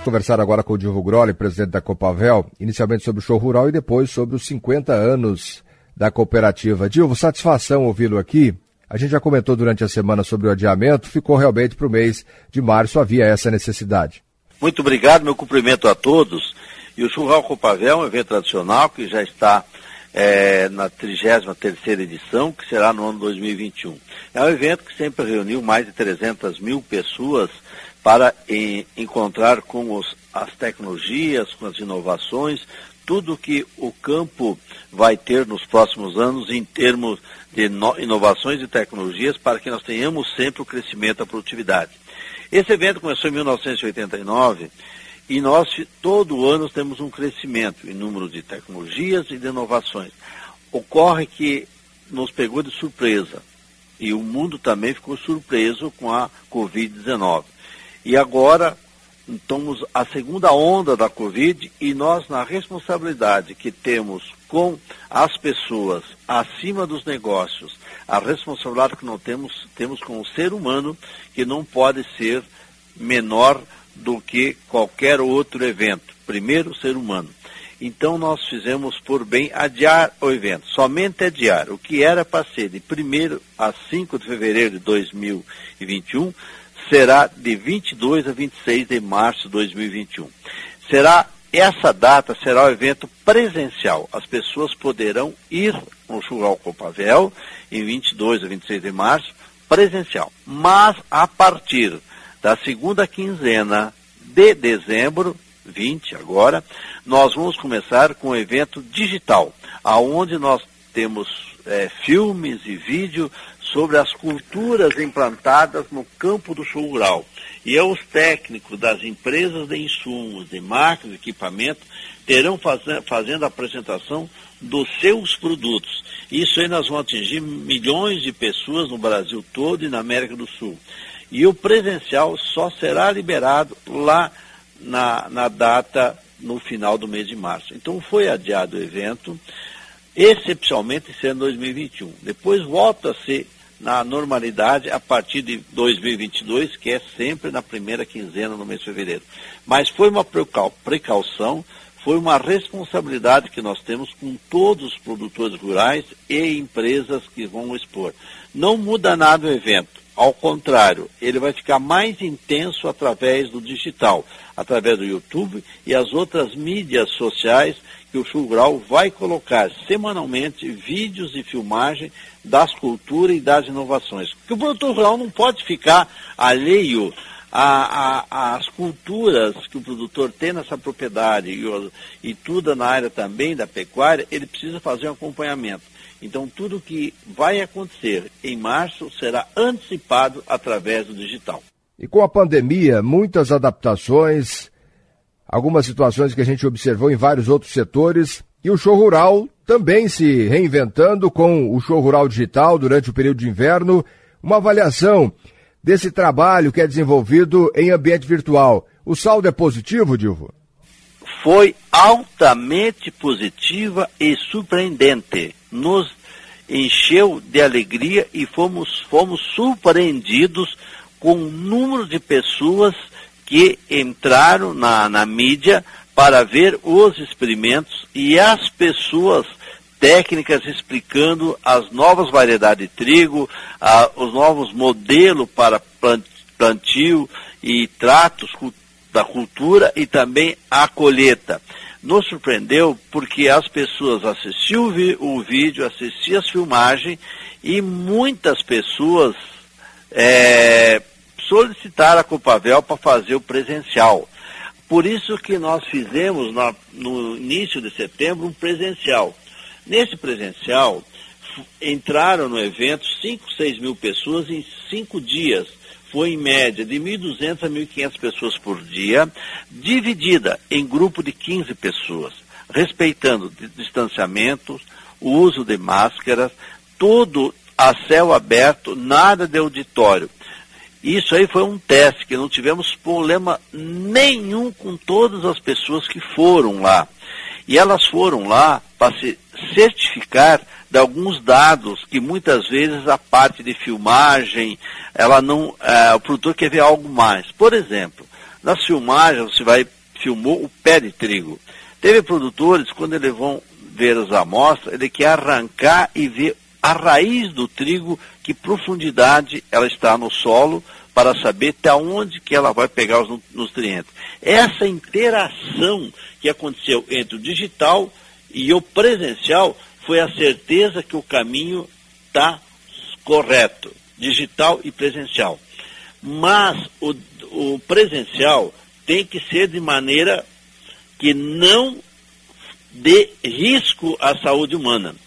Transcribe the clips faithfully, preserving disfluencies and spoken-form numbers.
Conversar agora com o Dilvo Grolli, presidente da Copavel, inicialmente sobre o show rural e depois sobre os cinquenta anos da cooperativa. Dilvo, satisfação ouvi-lo aqui. A gente já comentou durante a semana sobre o adiamento, ficou realmente para o mês de março, havia essa necessidade. Muito obrigado, meu cumprimento a todos. E o Show Rural Copavel é um evento tradicional que já está é, na trigésima terceira edição, que será no ano dois mil e vinte e um. É um evento que sempre reuniu mais de trezentas mil pessoas para em, encontrar com os, as tecnologias, com as inovações, tudo que o campo vai ter nos próximos anos em termos de no, inovações e tecnologias para que nós tenhamos sempre o crescimento da produtividade. Esse evento começou em mil novecentos e oitenta e nove e nós todo ano temos um crescimento em número de tecnologias e de inovações. Ocorre que nos pegou de surpresa e o mundo também ficou surpreso com a covid dezenove. E agora, estamos a segunda onda da Covid e nós, na responsabilidade que temos com as pessoas acima dos negócios, a responsabilidade que nós temos, temos com o ser humano, que não pode ser menor do que qualquer outro evento. Primeiro, o ser humano. Então, nós fizemos por bem adiar o evento, somente adiar. O que era para ser de primeiro a cinco de fevereiro de dois mil e vinte e um, será de vinte e dois a vinte e seis de março de dois mil e vinte e um. Será, essa data será o evento presencial. As pessoas poderão ir no Show Rural Copavel em vinte e dois a vinte e seis de março, presencial. Mas a partir da segunda quinzena de dezembro, vinte agora, nós vamos começar com o evento digital, aonde nós temos é, filmes e vídeo sobre as culturas implantadas no campo do show rural. E é os técnicos das empresas de insumos, de máquinas, de equipamento, terão faz, fazendo a apresentação dos seus produtos. Isso aí nós vamos atingir milhões de pessoas no Brasil todo e na América do Sul. E o presencial só será liberado lá na, na data no final do mês de março. Então foi adiado o evento, excepcionalmente sendo dois mil e vinte e um. Depois volta a ser na normalidade a partir de dois mil e vinte e dois, que é sempre na primeira quinzena no mês de fevereiro. Mas foi uma precaução, foi uma responsabilidade que nós temos com todos os produtores rurais e empresas que vão expor. Não muda nada o evento, ao contrário, ele vai ficar mais intenso através do digital, através do YouTube e as outras mídias sociais que o Show Rural vai colocar semanalmente vídeos e filmagem das culturas e das inovações. Porque o produtor rural não pode ficar alheio às culturas que o produtor tem nessa propriedade e, e tudo na área também da pecuária, ele precisa fazer um acompanhamento. Então, tudo que vai acontecer em março será antecipado através do digital. E com a pandemia, muitas adaptações, algumas situações que a gente observou em vários outros setores, e o show rural também se reinventando com o show rural digital durante o período de inverno, uma avaliação desse trabalho que é desenvolvido em ambiente virtual. O saldo é positivo, Dilvo? Foi altamente positiva e surpreendente. Nos encheu de alegria e fomos, fomos surpreendidos com o número de pessoas que entraram na, na mídia para ver os experimentos e as pessoas técnicas explicando as novas variedades de trigo, a, os novos modelos para plantio e tratos da cultura e também a colheita. Nos surpreendeu porque as pessoas assistiam o vídeo, assistiam as filmagens e muitas pessoas é, solicitaram a Copavel para fazer o presencial. Por isso que nós fizemos na, no início de setembro um presencial. Nesse presencial, entraram no evento cinco, seis mil pessoas em cinco dias. Foi em média de mil e duzentas a mil e quinhentas pessoas por dia, dividida em grupo de quinze pessoas, respeitando distanciamentos, o uso de máscaras, tudo a céu aberto, nada de auditório. Isso aí foi um teste, que não tivemos problema nenhum com todas as pessoas que foram lá. E elas foram lá para se certificar de alguns dados que muitas vezes a parte de filmagem, ela não, é, o produtor quer ver algo mais. Por exemplo, Nas filmagens você vai, filmou o pé de trigo. Teve produtores, quando eles vão ver as amostras, ele quer arrancar e ver a raiz do trigo, que profundidade ela está no solo, para saber até onde que ela vai pegar os nutrientes. Essa interação que aconteceu entre o digital e o presencial foi a certeza que o caminho está correto, digital e presencial. Mas o, o presencial tem que ser de maneira que não dê risco à saúde humana.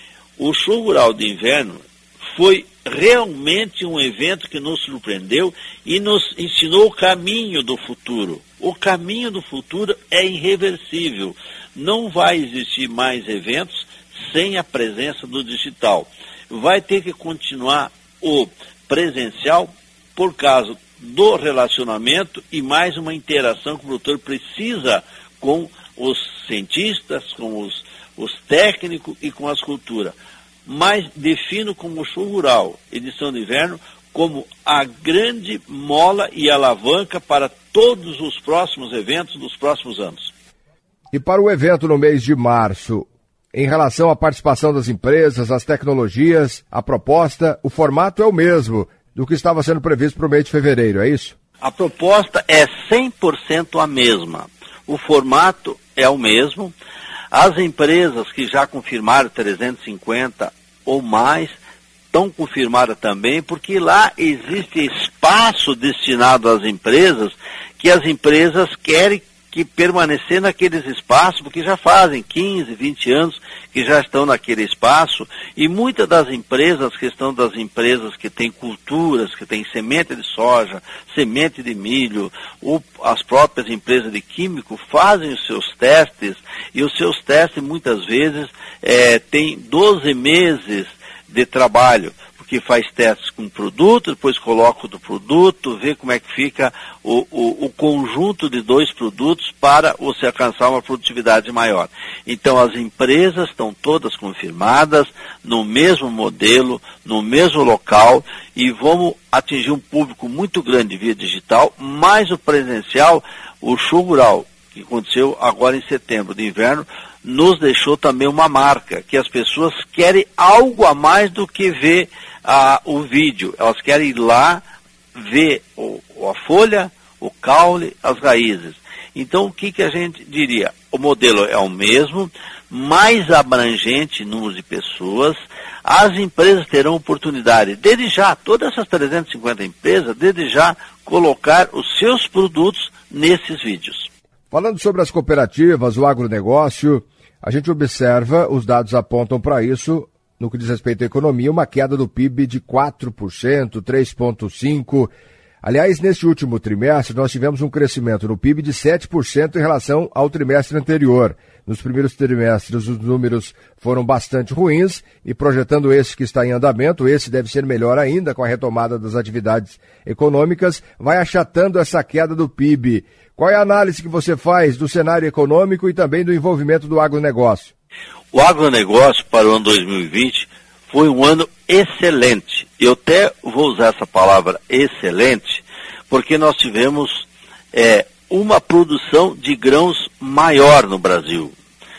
O Show Rural de Inverno foi realmente um evento que nos surpreendeu e nos ensinou o caminho do futuro. O caminho do futuro é irreversível. Não vai existir mais eventos sem a presença do digital. Vai ter que continuar o presencial por causa do relacionamento e mais uma interação que o produtor precisa com os cientistas, com os, os técnicos e com as culturas. Mas defino como o Show Rural, edição de inverno, como a grande mola e alavanca para todos os próximos eventos dos próximos anos. E para o evento no mês de março, em relação à participação das empresas, as tecnologias, a proposta, o formato é o mesmo do que estava sendo previsto para o mês de fevereiro, é isso? A proposta é cem por cento a mesma. O formato é o mesmo. As empresas que já confirmaram trezentos e cinquenta ou mais estão confirmadas também, porque lá existe espaço destinado às empresas, que as empresas querem que permanecer naqueles espaços, porque já fazem quinze, vinte anos que já estão naquele espaço, e muitas das empresas, questão das empresas que têm culturas, que têm semente de soja, semente de milho, ou as próprias empresas de químico fazem os seus testes, e os seus testes muitas vezes é, têm doze meses de trabalho, que faz testes com o produto, depois coloca o do produto, vê como é que fica o, o, o conjunto de dois produtos para você alcançar uma produtividade maior. Então as empresas estão todas confirmadas, no mesmo modelo, no mesmo local, e vamos atingir um público muito grande via digital, mais o presencial. O Show Rural, que aconteceu agora em setembro de inverno, nos deixou também uma marca, que as pessoas querem algo a mais do que ver ah, o vídeo. Elas querem ir lá, ver o, a folha, o caule, as raízes. Então, o que, que a gente diria? O modelo é o mesmo, mais abrangente número de pessoas. As empresas terão oportunidade, desde já, todas essas trezentas e cinquenta empresas, desde já, colocar os seus produtos nesses vídeos. Falando sobre as cooperativas, o agronegócio, a gente observa, os dados apontam para isso, no que diz respeito à economia, uma queda do P I B de quatro por cento, três vírgula cinco por cento. Aliás, neste último trimestre, nós tivemos um crescimento no P I B de sete por cento em relação ao trimestre anterior. Nos primeiros trimestres, os números foram bastante ruins e, projetando esse que está em andamento, esse deve ser melhor ainda com a retomada das atividades econômicas, vai achatando essa queda do P I B. Qual é a análise que você faz do cenário econômico e também do envolvimento do agronegócio? O agronegócio para o ano dois mil e vinte foi um ano excelente. Eu até vou usar essa palavra excelente, porque nós tivemos é, uma produção de grãos maior no Brasil.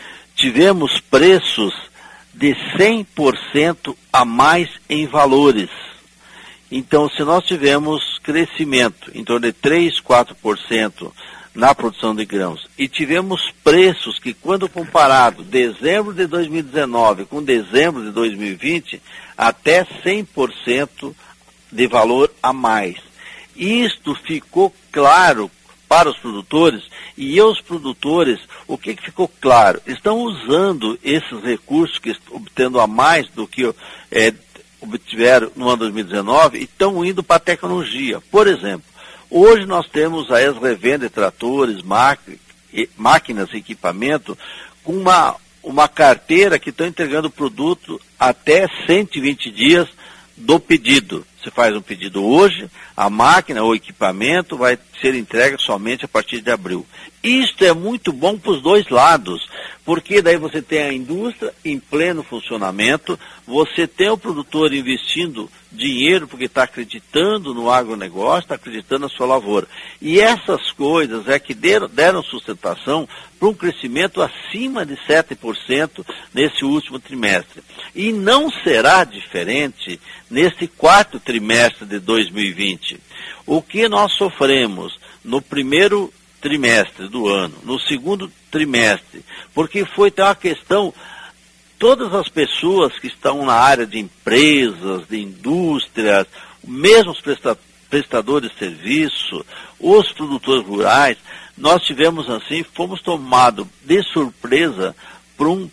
Tivemos preços de cem por cento a mais em valores. Então, se nós tivemos crescimento em torno de três, quatro por cento na produção de grãos e tivemos preços que, quando comparado dezembro de dois mil e dezenove com dezembro de dois mil e vinte, até cem por cento de valor a mais. Isto ficou claro para os produtores, e os produtores, o que, que ficou claro? Estão usando esses recursos, que obtendo a mais do que é, obtiveram no ano dois mil e dezenove, e estão indo para a tecnologia. Por exemplo, hoje nós temos a ex-revenda de tratores, máquinas e equipamento, com uma, uma carteira que estão entregando o produto até cento e vinte dias do pedido. Você faz um pedido hoje, a máquina ou equipamento vai ser entregue somente a partir de abril. Isto é muito bom para os dois lados, Porque daí você tem a indústria em pleno funcionamento, você tem o produtor investindo dinheiro porque está acreditando no agronegócio, está acreditando na sua lavoura. E essas coisas é que deram, deram sustentação para um crescimento acima de sete por cento nesse último trimestre. E não será diferente nesse quarto trimestre de dois mil e vinte. O que nós sofremos no primeiro trimestre do ano, no segundo trimestre, porque foi até uma questão, todas as pessoas que estão na área de empresas, de indústrias, mesmo os presta- prestadores de serviço, os produtores rurais, nós tivemos assim, fomos tomados de surpresa por um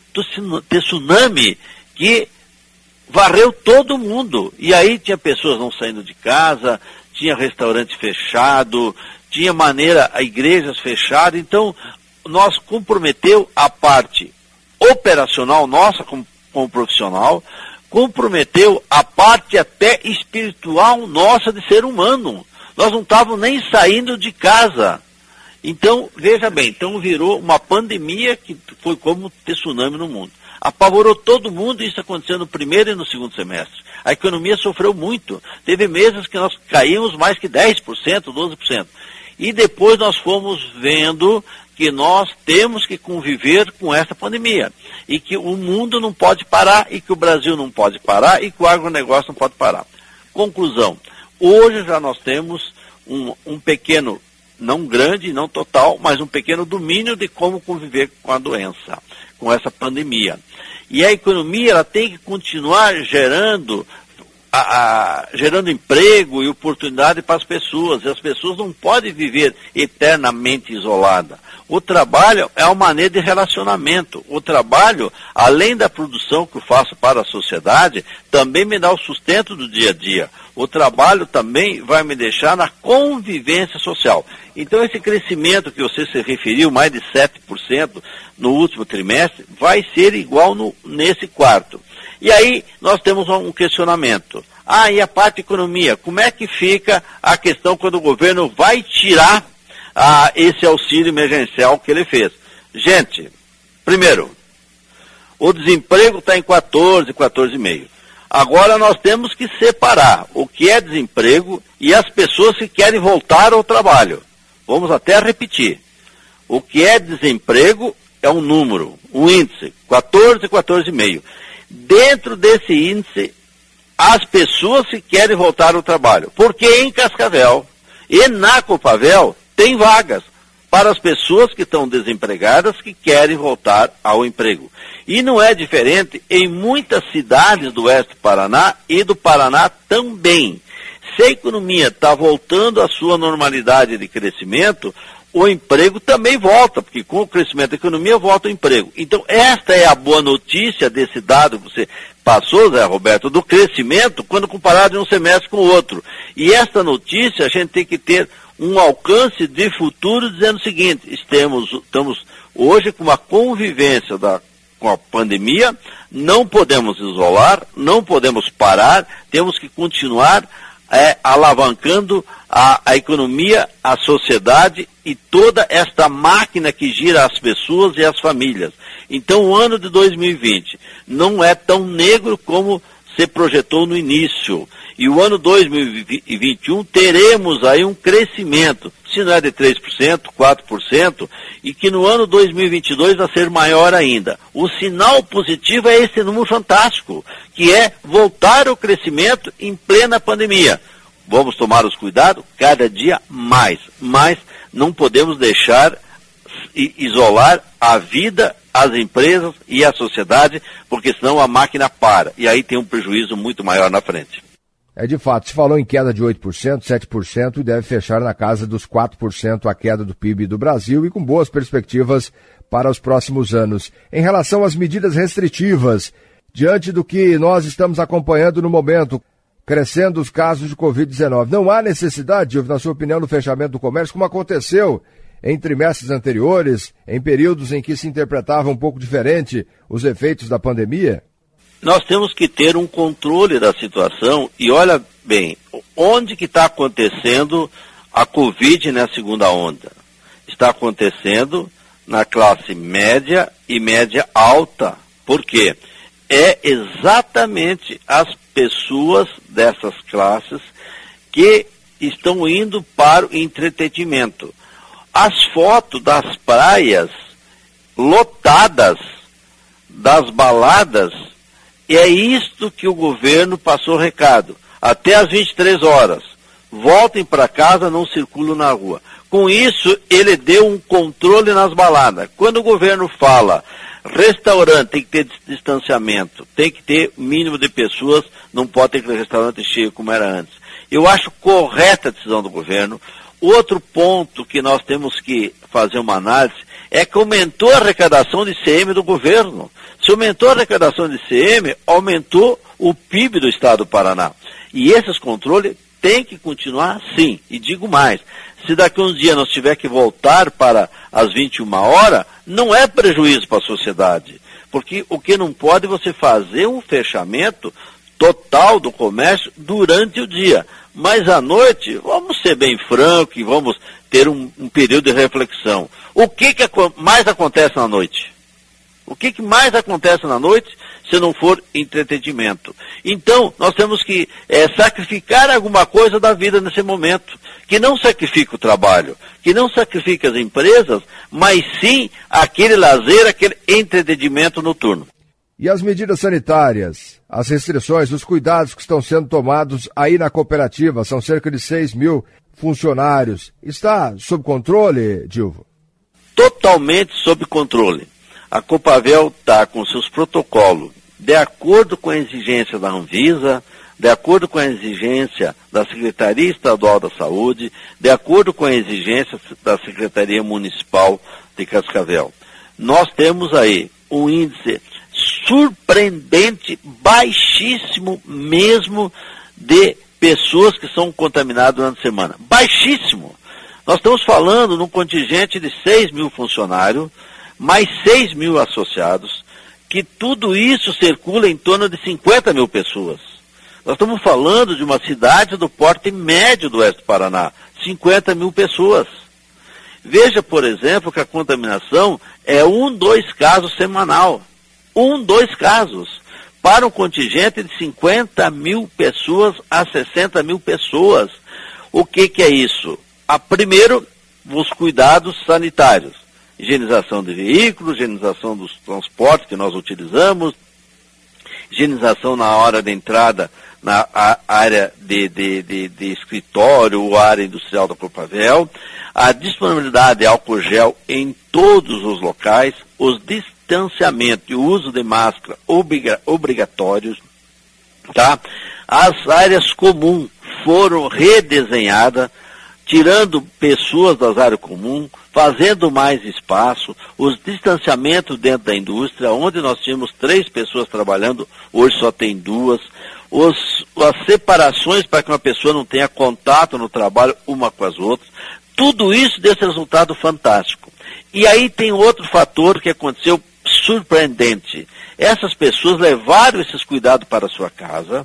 tsunami que varreu todo mundo. E aí tinha pessoas não saindo de casa, tinha restaurante fechado, tinha maneira, igrejas fechadas, então nós comprometeu a parte operacional nossa como, como profissional, comprometeu a parte até espiritual nossa de ser humano. Nós não estávamos nem saindo de casa. Então, veja bem, então virou uma pandemia que foi como um tsunami no mundo. Apavorou todo mundo, e isso aconteceu no primeiro e no segundo semestre. A economia sofreu muito. Teve meses que nós caímos mais que dez por cento, doze por cento. E depois nós fomos vendo que nós temos que conviver com essa pandemia. E que o mundo não pode parar, e que o Brasil não pode parar, e que o agronegócio não pode parar. Conclusão. Hoje já nós temos um, um pequeno, não grande, não total, mas um pequeno domínio de como conviver com a doença, com essa pandemia. E a economia ela tem que continuar gerando, a, a, gerando emprego e oportunidade para as pessoas. E as pessoas não podem viver eternamente isoladas. O trabalho é uma maneira de relacionamento. O trabalho, além da produção que eu faço para a sociedade, também me dá o sustento do dia a dia. O trabalho também vai me deixar na convivência social. Então esse crescimento que você se referiu, mais de sete por cento no último trimestre, vai ser igual no, nesse quarto. E aí nós temos um questionamento. Ah, e a parte de economia? Como é que fica a questão quando o governo vai tirar ah, esse auxílio emergencial que ele fez? Gente, primeiro, o desemprego está em quatorze, quatorze vírgula cinco. Agora nós temos que separar o que é desemprego e as pessoas que querem voltar ao trabalho. Vamos até repetir. O que é desemprego é um número, um índice, quatorze, quatorze vírgula cinco. Dentro desse índice, as pessoas que querem voltar ao trabalho. Porque em Cascavel e na Copavel tem vagas para as pessoas que estão desempregadas que querem voltar ao emprego. E não é diferente em muitas cidades do oeste do Paraná e do Paraná também. Se a economia está voltando à sua normalidade de crescimento, o emprego também volta, porque com o crescimento da economia volta o emprego. Então esta é a boa notícia desse dado que você passou, Zé Roberto, do crescimento quando comparado de um semestre com o outro. E esta notícia a gente tem que ter um alcance de futuro dizendo o seguinte: estamos, estamos hoje com uma convivência da, com a pandemia, não podemos isolar, não podemos parar, temos que continuar é, alavancando a, a economia, a sociedade e toda esta máquina que gira as pessoas e as famílias. Então o ano de dois mil e vinte não é tão negro como se projetou no início. E o ano dois mil e vinte e um teremos aí um crescimento, se não é de três por cento, quatro por cento, e que no ano dois mil e vinte e dois vai ser maior ainda. O sinal positivo é esse número fantástico, que é voltar ao crescimento em plena pandemia. Vamos tomar os cuidados cada dia mais, mas não podemos deixar isolar a vida, as empresas e a sociedade, porque senão a máquina para, e aí tem um prejuízo muito maior na frente. É de fato, se falou em queda de oito por cento, sete por cento e deve fechar na casa dos quatro por cento a queda do P I B do Brasil e com boas perspectivas para os próximos anos. Em relação às medidas restritivas, diante do que nós estamos acompanhando no momento, crescendo os casos de covid dezenove, não há necessidade, na sua opinião, no fechamento do comércio, como aconteceu em trimestres anteriores, em períodos em que se interpretava um pouco diferente os efeitos da pandemia? Nós temos que ter um controle da situação e olha bem, onde que está acontecendo a Covid na segunda onda? Está acontecendo na classe média e média alta. Por quê? É exatamente as pessoas dessas classes que estão indo para o entretenimento. As fotos das praias lotadas, das baladas, é isto que o governo passou o recado. Até às vinte e três horas. Voltem para casa, não circulam na rua. Com isso, ele deu um controle nas baladas. Quando o governo fala, restaurante tem que ter distanciamento, tem que ter mínimo de pessoas, não pode ter aquele restaurante cheio como era antes. Eu acho correta a decisão do governo. Outro ponto que nós temos que fazer uma análise é que aumentou a arrecadação de I C M do governo. Se aumentou a arrecadação de I C M, aumentou o P I B do estado do Paraná. E esses controles têm que continuar sim. E digo mais, se daqui a uns dias nós tiver que voltar para as vinte e uma horas, não é prejuízo para a sociedade. Porque o que não pode é você fazer um fechamento total do comércio durante o dia. Mas à noite, vamos ser bem francos e vamos ter um, um período de reflexão. O que, que mais acontece na noite? O que, que mais acontece na noite se não for entretenimento? Então, nós temos que é, sacrificar alguma coisa da vida nesse momento. Que não sacrifique o trabalho, que não sacrifique as empresas, mas sim aquele lazer, aquele entretenimento noturno. E as medidas sanitárias, as restrições, os cuidados que estão sendo tomados aí na cooperativa, são cerca de seis mil funcionários. Está sob controle, Dilvo? Totalmente sob controle. A Copavel está com seus protocolos de acordo com a exigência da Anvisa, de acordo com a exigência da Secretaria Estadual da Saúde, de acordo com a exigência da Secretaria Municipal de Cascavel. Nós temos aí um índice surpreendente, baixíssimo mesmo, de pessoas que são contaminadas durante a semana. Baixíssimo. Nós estamos falando num contingente de seis mil funcionários, mais seis mil associados, que tudo isso circula em torno de cinquenta mil pessoas. Nós estamos falando de uma cidade do porte médio do oeste do Paraná, cinquenta mil pessoas. Veja, por exemplo, que a contaminação é um, dois casos semanal. Um, dois casos. Para um contingente de cinquenta mil pessoas a sessenta mil pessoas. O que, que é isso? A, primeiro, os cuidados sanitários. Higienização de veículos, higienização dos transportes que nós utilizamos, higienização na hora de entrada na a, área de, de, de, de escritório ou área industrial da Copavel, a disponibilidade de álcool gel em todos os locais, os distanciamento e o uso de máscara obriga, obrigatórios, tá? As áreas comuns foram redesenhadas, tirando pessoas das áreas comuns, fazendo mais espaço, os distanciamentos dentro da indústria, onde nós tínhamos três pessoas trabalhando, hoje só tem duas, os, as separações para que uma pessoa não tenha contato no trabalho uma com as outras, tudo isso desse resultado fantástico. E aí tem outro fator que aconteceu surpreendente. Essas pessoas levaram esses cuidados para a sua casa,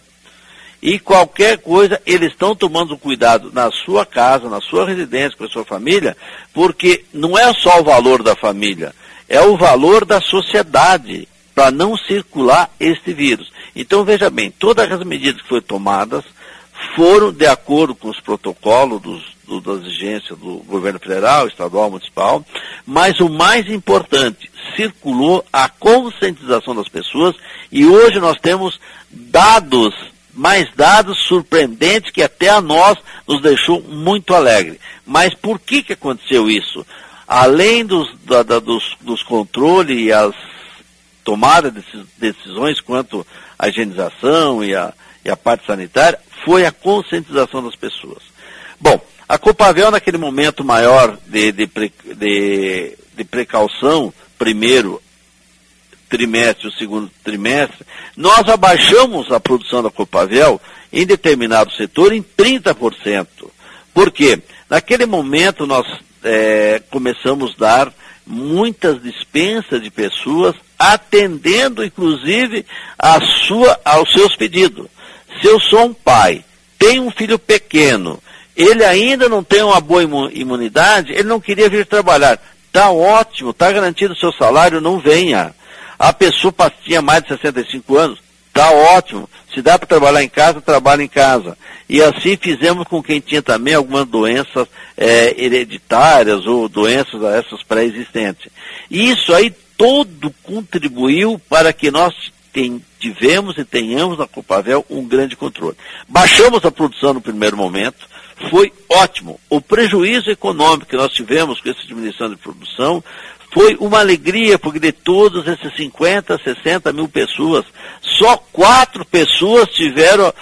e qualquer coisa, eles estão tomando cuidado na sua casa, na sua residência, com a sua família, porque não é só o valor da família, é o valor da sociedade, para não circular este vírus. Então, veja bem, todas as medidas que foram tomadas foram de acordo com os protocolos dos, do, das exigências do governo federal, estadual, municipal, mas o mais importante, circulou a conscientização das pessoas, e hoje nós temos dados, mais dados surpreendentes que até a nós nos deixou muito alegre. Mas por que que aconteceu isso? Além dos, da, da, dos, dos controles e as tomadas de decisões quanto à higienização e a, e a parte sanitária, foi a conscientização das pessoas. Bom, a Copavel naquele momento maior de, de, de, de precaução, primeiro trimestre, o segundo trimestre, nós abaixamos a produção da Copavel em determinado setor em trinta por cento. Por quê? Naquele momento nós é, começamos a dar muitas dispensas de pessoas, atendendo inclusive a sua, aos seus pedidos. Se eu sou um pai, tenho um filho pequeno, ele ainda não tem uma boa imunidade, ele não queria vir trabalhar. Tá ótimo, tá garantido o seu salário, não venha. A pessoa tinha mais de sessenta e cinco anos, tá ótimo. Se dá para trabalhar em casa, trabalha em casa. E assim fizemos com quem tinha também algumas doenças é, hereditárias ou doenças essas pré-existentes. E isso aí todo contribuiu para que nós tem, tivemos e tenhamos na Copavel um grande controle. Baixamos a produção no primeiro momento, foi ótimo. O prejuízo econômico que nós tivemos com essa diminuição de produção foi uma alegria, porque de todos esses cinquenta, sessenta mil pessoas, só quatro pessoas tiveram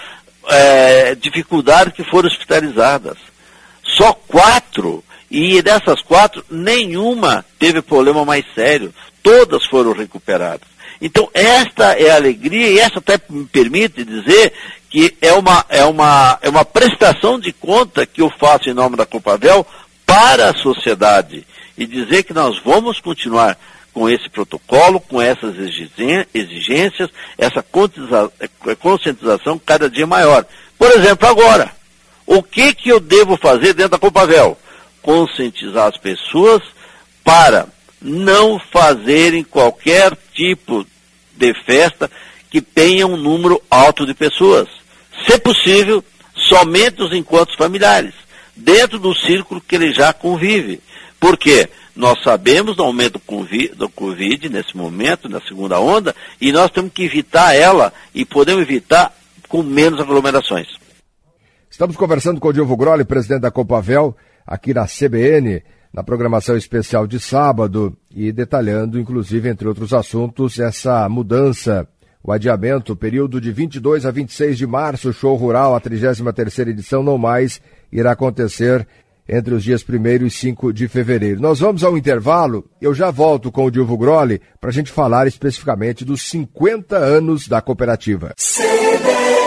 é, dificuldade que foram hospitalizadas. Só quatro. E dessas quatro, nenhuma teve problema mais sério. Todas foram recuperadas. Então, esta é a alegria, e essa até me permite dizer que é uma, é uma, é uma prestação de conta que eu faço em nome da Copavel para a sociedade. E dizer que nós vamos continuar com esse protocolo, com essas exigências, essa conscientização cada dia maior. Por exemplo, agora, o que que eu devo fazer dentro da Copavel? Conscientizar as pessoas para não fazerem qualquer tipo de festa que tenha um número alto de pessoas. Se possível, somente os encontros familiares, dentro do círculo que ele já convive. Por quê? Nós sabemos do aumento do Covid nesse momento, na segunda onda, e nós temos que evitar ela, e podemos evitar com menos aglomerações. Estamos conversando com o Dilvo Grolli, presidente da Copavel, aqui na C B N, na programação especial de sábado, e detalhando, inclusive, entre outros assuntos, essa mudança, o adiamento, o período de vinte e dois a vinte e seis de março, o show rural, a trigésima terceira edição, não mais irá acontecer entre os dias primeiro e cinco de fevereiro. Nós vamos ao intervalo, eu já volto com o Dilvo Grolli para a gente falar especificamente dos cinquenta anos da cooperativa. C B